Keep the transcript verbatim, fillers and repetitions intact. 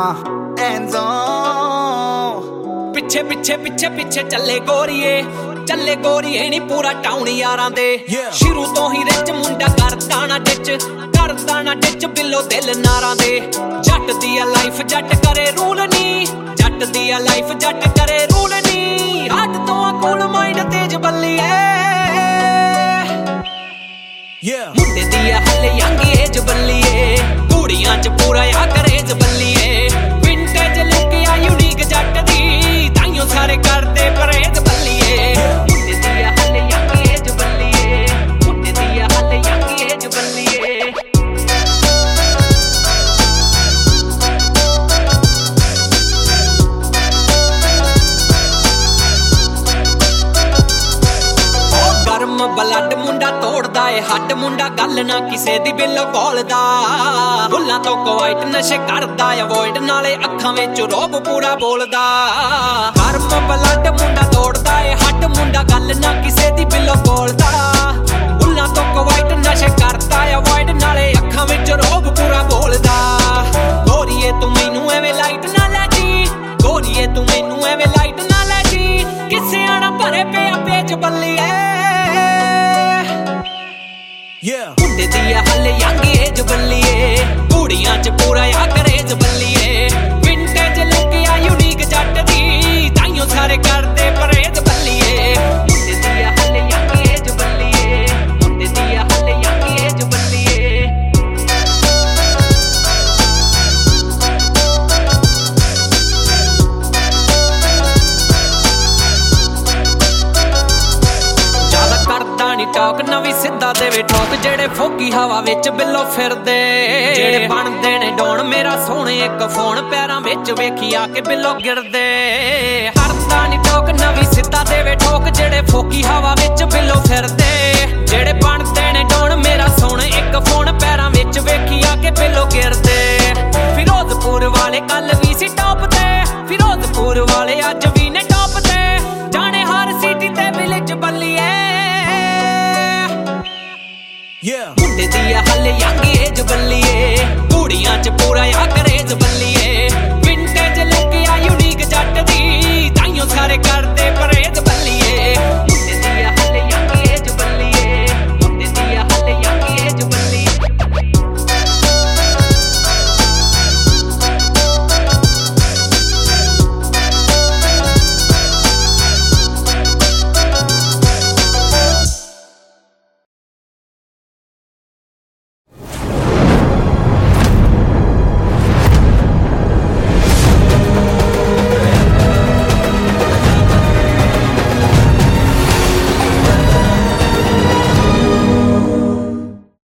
hands on ਪਿੱਛੇ ਪਿੱਛੇ ਪਿੱਛੇ ਪਿੱਛੇ ਚੱਲੇ ਗੋਰੀਏ ਚੱਲੇ ਗੋਰੀਏ ਨੀ ਪੂਰਾ ਟਾਊਨ ਯਾਰਾਂ ਦੇ ਸ਼ੁਰੂ ਤੋਂ ਹੀ ਰਿਚ ਮੁੰਡਾ ਕਰਦਾ ਨਾ ਡਿੱਚ ਕਰਦਾ ਨਾ ਡਿੱਚ ਬਿੱਲੋ ਦਿਲ ਨਾਰਾਂ ਦੇ ਜੱਟ ਦੀ ਆ ਲਾਈਫ ਜੱਟ ਕਰੇ ਰੂਲ ਨੀ ਜੱਟ ਦੀ ਆ ਲਾਈਫ ਜੱਟ ਕਰੇ ਰੂਲ ਨੀ ਹੱਦ ਤੋਂ ਆ ਕੂਲ ਮਾਈਂਡ ਤੇਜ ਬੱਲੀਏ ਮੁੰਡੇ ਦੀ ਆ ਹਲੇ ਯੰਗ ਏਜ ਬੱਲੀਏ ਕੁੜੀਆਂ ਚ ਪੂਰਾ ਆ ਕਰੇਜ ਬੱਲੀਏ ਵਿੰਟੇਜ ਲੁੱਕ ਆ ਯੂਨੀਕ ਜੱਟ ਦੀ ਤਾਈਓ ਸਾਰੇ ਕਰਦੇ ਪਰੇਜ ਬੱਲੀਏ ਮੁੰਡੇ ਦੀ ਆ ਹਲੇ ਯੰਗ ਏਜ ਬੱਲੀਏ ਮੁੰਡੇ ਦੀ ਆ ਹਲੇ ਯੰਗ ਏਜ ਬੱਲੀਏ ਬਲੱਡ ਮੁੰਡਾ ਤੋੜਦਾ ਏ ਹੱਡ ਮੁੰਡਾ ਗੱਲ ਨਾ ਕਿਸੇ ਦੀ ਬਿੱਲੋ ਬੋਲਦਾ ਬੁੱਲਾਂ ਤੋਂ ਕੁਆਇਟ ਨਸ਼ੇ ਕਰਦਾ ਅਵੋਇਡ ਨਾਲੇ ਅੱਖਾਂ ਵਿੱਚ ਰੋਬ ਪੂਰਾ ਬੋਲਦਾ ਗਰਮ ਬਲੱਡ ਮੁੰਡਾ ਤੋੜਦਾ ਏ ਹੱਡ ਮੁੰਡਾ ਗੱਲ ਨਾ ਕਿਸੇ ਦੀ ਬਿੱਲੋ ਬੋਲਦਾ ਬੁੱਲਾਂ ਤੋਂ ਕੁਆਇਟ ਨਸ਼ੇ ਕਰਦਾ ਅਵੋਇਡ ਨਾਲੇ ਅੱਖਾਂ ਵਿੱਚ ਰੋਬ ਪੂਰਾ ਬੋਲਦਾ ਗੋਰੀਏ ਤੂੰ ਮੈਨੂੰ ਐਵੇਂ ਲਾਈਟ ਨਾ ਲੈ ਜੀ ਗੋਰੀਏ ਤੂੰ ਮੈਨੂੰ ਐਵੇਂ ਲਾਈਟ ਨਾ ਲੈ ਜੀ ਕਿਸੇ ਆਣਾ ਭਰੇ ਪਿਆ ਪੇਜ ਬੱਲੀਏ ਮੁੰਡੇ ਦੀ ਆ ਹਲੇ ਯੰਗ ਏਜ ਬੱਲੀਏ ਕੁੜੀਆਂ ਚ ਪੂਰਾ ਆ ਕਰੇਜ ਬੱਲੀਏ ਵਿੰਟੇਜ ਲੁੱਕ ਆ ਯੂਨੀਕ ਜੱਟ ਦੀ ਤਾਈਓ ਸਾਰੇ ਕਰਦੇ ਪਰੇਜ ਬੱਲੀਏ ਮੁੰਡੇ ਦੀ ਆ ਹਲੇ ਯੰਗ ਏਜ ਬੱਲੀਏ ਮੁੰਡੇ ਦੀ ਆ ਹਲੇ ਯੰਗ ਏਜ ਬੱਲੀਏ ਜ਼ਿਆਦਾ ਕਰਦਾ ਨੀ ਟਾਕ ਨਵੀਂ ਸਿੱਧਾ ਦੇਵੇ ਠੋਕ ਜਿਹੜੇ ਫੋਕੀ ਹਵਾ ਵਿੱਚ ਬਿੱਲੋ ਫਿਰਦੇ ਜਿਹੜੇ ਬਣਦੇ ਨੇ ਡੋਣ ਮੇਰਾ ਸੋਹਣੇ ਇੱਕ ਫੋਨ ਪੈਰਾਂ ਵਿੱਚ ਵੇਖੀ ਆ ਕੇ ਬਿੱਲੋ ਗਿਰਦੇ ਹਰਦਾ ਨੀ ਟੋਕ ਨਵੀਂ ਸਿੱਧਾ ਦੇਵੇ ਠੋਕ ਜਿਹੜੇ ਫੋਕੀ ਹਵਾ ਵਿੱਚ ਬਿੱਲੋ ਫਿਰਦੇ ਜਿਹੜੇ ਬਣਦੇ ਨੇ ਡੋਣ ਮੇਰਾ ਸੋਹਣੇ ਇੱਕ ਫੋਨ ਪੈਰਾਂ ਵਿੱਚ ਵੇਖੀ ਆ ਕੇ ਬਿੱਲੋ ਗਿਰਦੇ ਫਿਰੋਜ਼ਪੁਰ ਵਾਲੇ ਕੱਲ ਵੀ ਸੀ ਟੌਪ ਤੇ ਫਿਰੋਜ਼ਪੁਰ ਵਾਲੇ ਅੱਜ